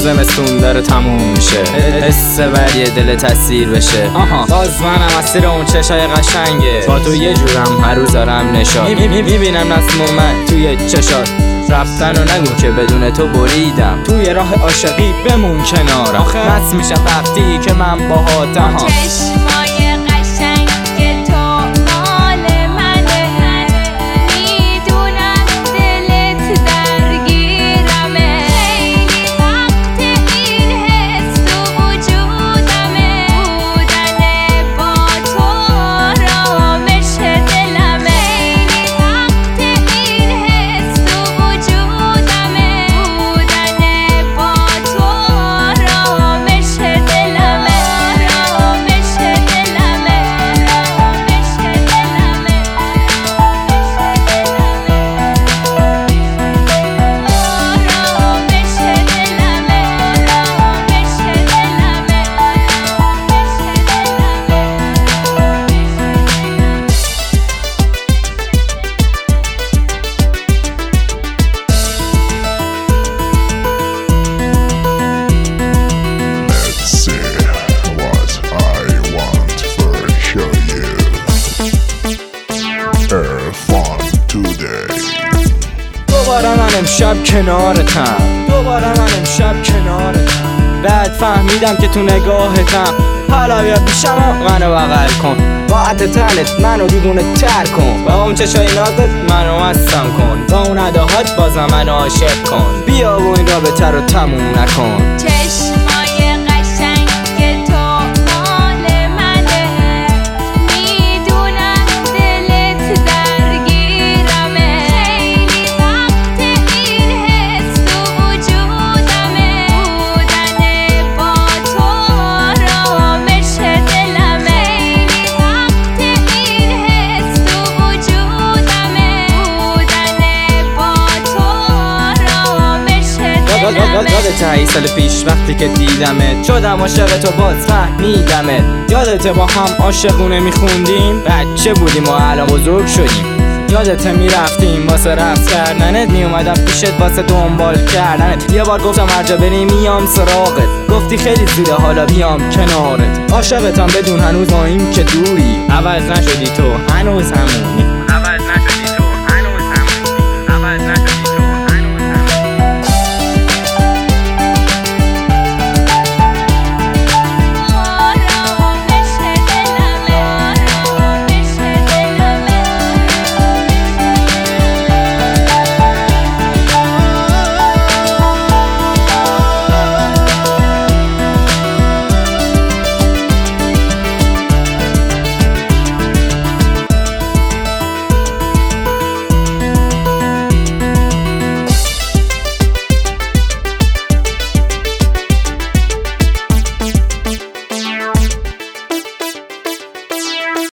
زمستون داره تموم میشه، حس ولی دل تاثیر بشه. باز منم اسیر اون چشای قشنگه، با تو یه جورم هر روز دارم نشاد. میبینم نسم من توی چشات، رفتن و نگو که بدون تو بریدم. توی راه عاشقی بمون کنارم، مست میشم وقتی که من باهاتم. دوباره من امشب کنارتم، بعد فهمیدم که تو نگاهتم. حالا بیا پیشم و منو بغل کن، با عطر تنت منو دیوونه تر کن، با اون چشای نازت منو مستم کن، با اون اداهات بازم منو عاشق کن. بیا و این رابطه رو تموم نکن. یادت 8 سال پیش وقتی که دیدمت، شدم عاشق تو، باز فهمیدمت. یادت با هم عاشقونه میخوندیم، بچه بودیم و الان بزرگ شدیم. یادت میرفتیم واسه رفت کردنت، میومدم پیشت واسه دنبال کردنت. یه بار گفتم هر جا بری میام سراغت، گفتی خیلی زوده حالا بیام کنارت. عاشقتم بدون هنوز با این که دوری، عوض نشدی تو هنوز همونی.